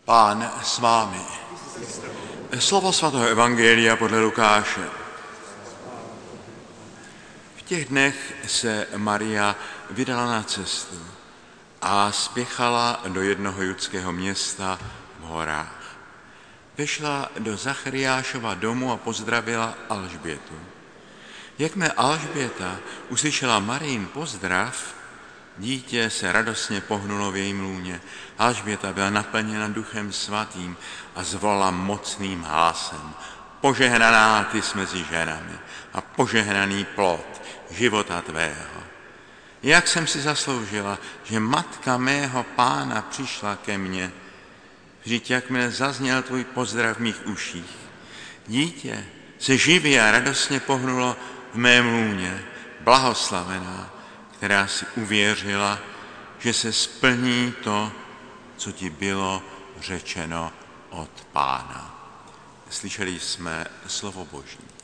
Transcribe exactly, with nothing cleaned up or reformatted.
Pán s vámi. Slovo svatého evangelia podle Lukáše. V těch dnech se Maria vydala na cestu a spěchala do jednoho judského města v horách. Vešla do Zachariášova domu a pozdravila Alžbětu. Jakmile Alžběta uslyšela Marijin pozdrav, dítě se radostně pohnulo v jejím lůně. Alžběta byla naplněna Duchem Svatým a zvolala mocným hlasem: Požehnaná ty jsi mezi ženami a požehnaný plod života tvého. Jak jsem si zasloužila, že matka mého Pána přišla ke mně. Vždyť jakmile zazněl tvůj pozdrav v mých uších, dítě se živě a radostně pohnulo v mém lůně. Blahoslavená, která si uvěřila, že se splní to, co ti bylo řečeno od Pána. Slyšeli jsme slovo Boží.